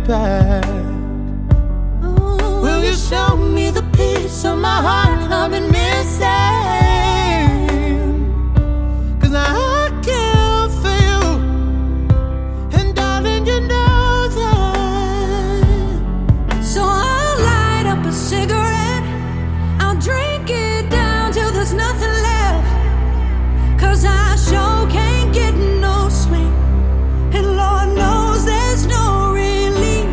back? Will you show me the piece of my heart